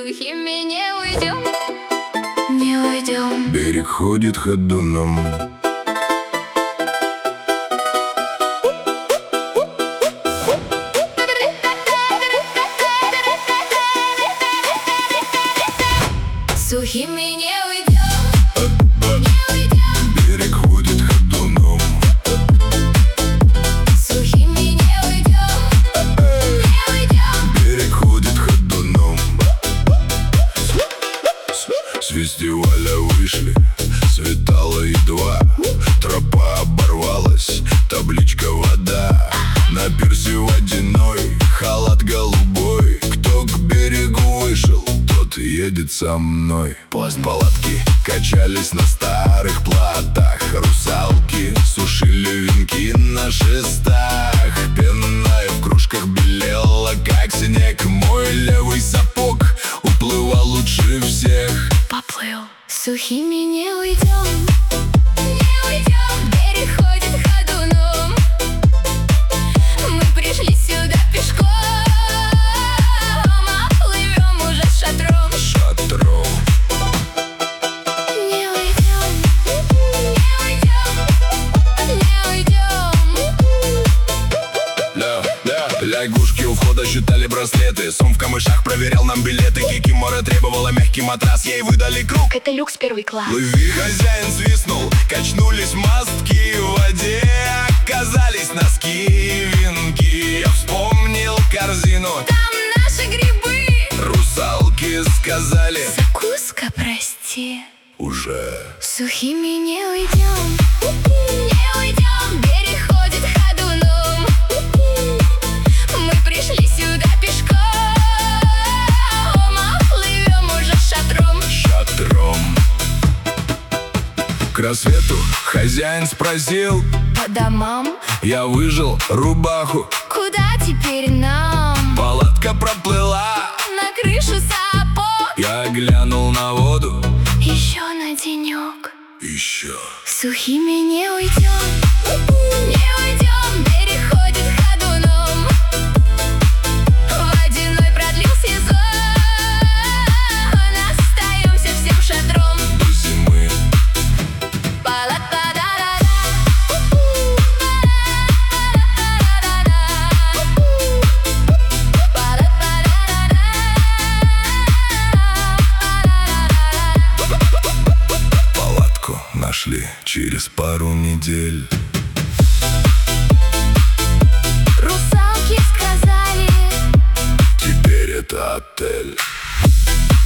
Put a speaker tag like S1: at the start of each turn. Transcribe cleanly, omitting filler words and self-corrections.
S1: Сухими не уйдем, не уйдем.
S2: Берег ходит ходуном.
S1: Сухими не уйдем, не уйдем.
S2: Берег ходит ходуном.
S1: Сухими не уйдем, не уйдем.
S2: Берег ходит ходуном. С фестиваля вышли, светало едва. Тропа оборвалась, табличка вода. На пирсе водяной, халат голубой. Кто к берегу вышел, тот едет со мной. Палатки качались на старых плотах. Русалки сушили венки на шестах. Пенная в кружках белела, как снег. Мой левый сапог уплывал лучше всех.
S1: Поплыл. Сухими не уйдем, не уйдем. Берег ходит ходуном. Мы пришли сюда пешком, а плывем уже шатром.
S2: Шатром.
S1: Не уйдем, не уйдем, не уйдем.
S2: Лягушки у входа считали браслеты. Сом в камышах проверял нам билеты. Кикимора требовала мягкий матрас, ей выдали круг.
S1: Это люкс первый класс.
S2: Плыви, хозяин свистнул, качнулись мостки. В воде оказались носки и венки. Я вспомнил корзину,
S1: Там наши грибы.
S2: русалки сказали:
S1: Закуска, прости.
S2: уже.
S1: Сухими не уйдем, не уйдем. Берег ходит ходуном. Мы пришли сюда пешком, а плывем уже шатром.
S2: Шатром. К рассвету хозяин спросил,
S1: По домам,
S2: я выжил рубаху.
S1: куда теперь нам?
S2: Палатка проплыла,
S1: На крышу сапог.
S2: я глянул на воду.
S1: Еще на денек.
S2: Еще.
S1: Сухими не уйдем, не уйдем. Берег ходит ходуном. Водяной продлил сезон. Остаемся всем шатром.
S2: До зимы. Палатку нашли через пару недель.
S1: Русалки сказали:
S2: Теперь это отель.